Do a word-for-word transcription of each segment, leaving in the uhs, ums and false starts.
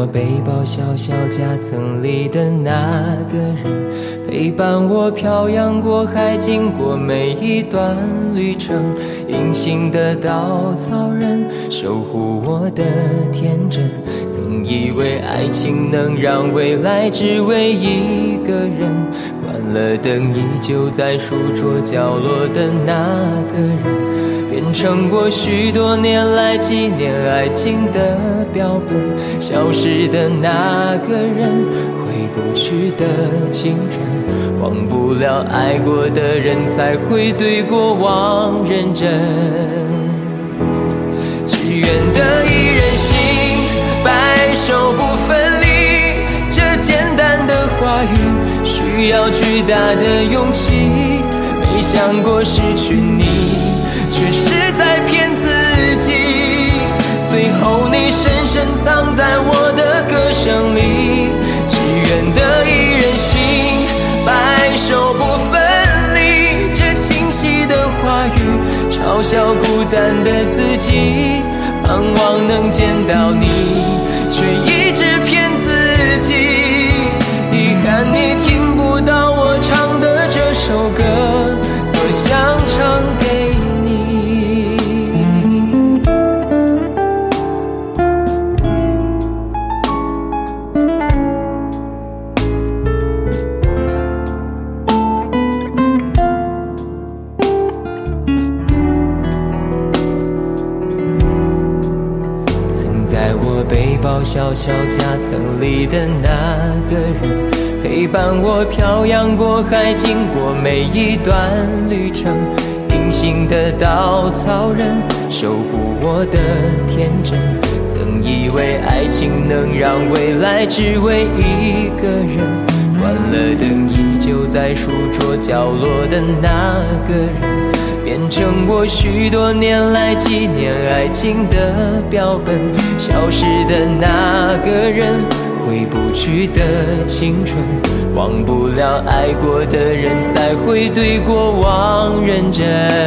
我背包小小夹层里的那个人，陪伴我漂洋过海，经过每一段旅程。隐形的稻草人，守护我的天真。曾以为爱情能让未来只为一个人，关了灯依旧在书桌角落的那个人，变成我许多年来纪念爱情的标本。消失的那个人，回不去的青春，忘不了爱过的人，才会对过往认真。只愿得一人心，白首不分离，这简单的话语需要巨大的勇气。没想过失去你，却是在骗自己。最后你深深藏在我的歌声里，只愿得一人心，白首不分离。这清晰的话语嘲笑孤单的自己，盼望能见到你，却一直骗自己。遗憾你听不到我唱的这首歌，多想唱给你。曾在我背包小小夹层里的那个人，陪伴我漂洋过海，经过每一段旅程。隐形的稻草人，守护我的天真。曾以为爱情能让未来只为一个人，关了灯依旧在书桌角落的那个人，变成我许多年来纪念爱情的标本。消失的那个人，回不去的青春，忘不了爱过的人，才会对过往认真。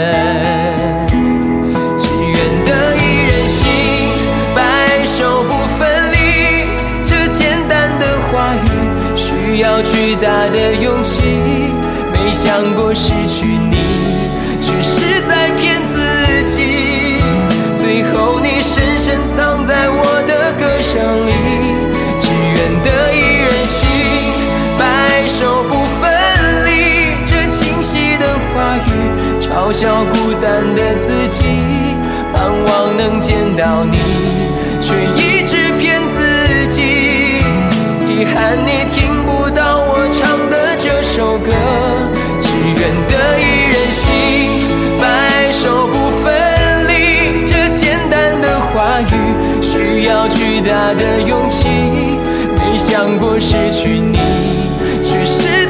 只愿得一人心，白首不分离。这简单的话语需要巨大的勇气。没想过失去你，却是在骗自己。最后你深深藏在我的歌声里，只愿得一人心，白首不分离。这清晰的话语嘲笑孤单的自己，盼望能见到你，却一直骗自己。遗憾你听不到我唱的这首歌，只愿得一人心，白首不分离。这简单的话语需要巨大的勇气。没想过失去你，却是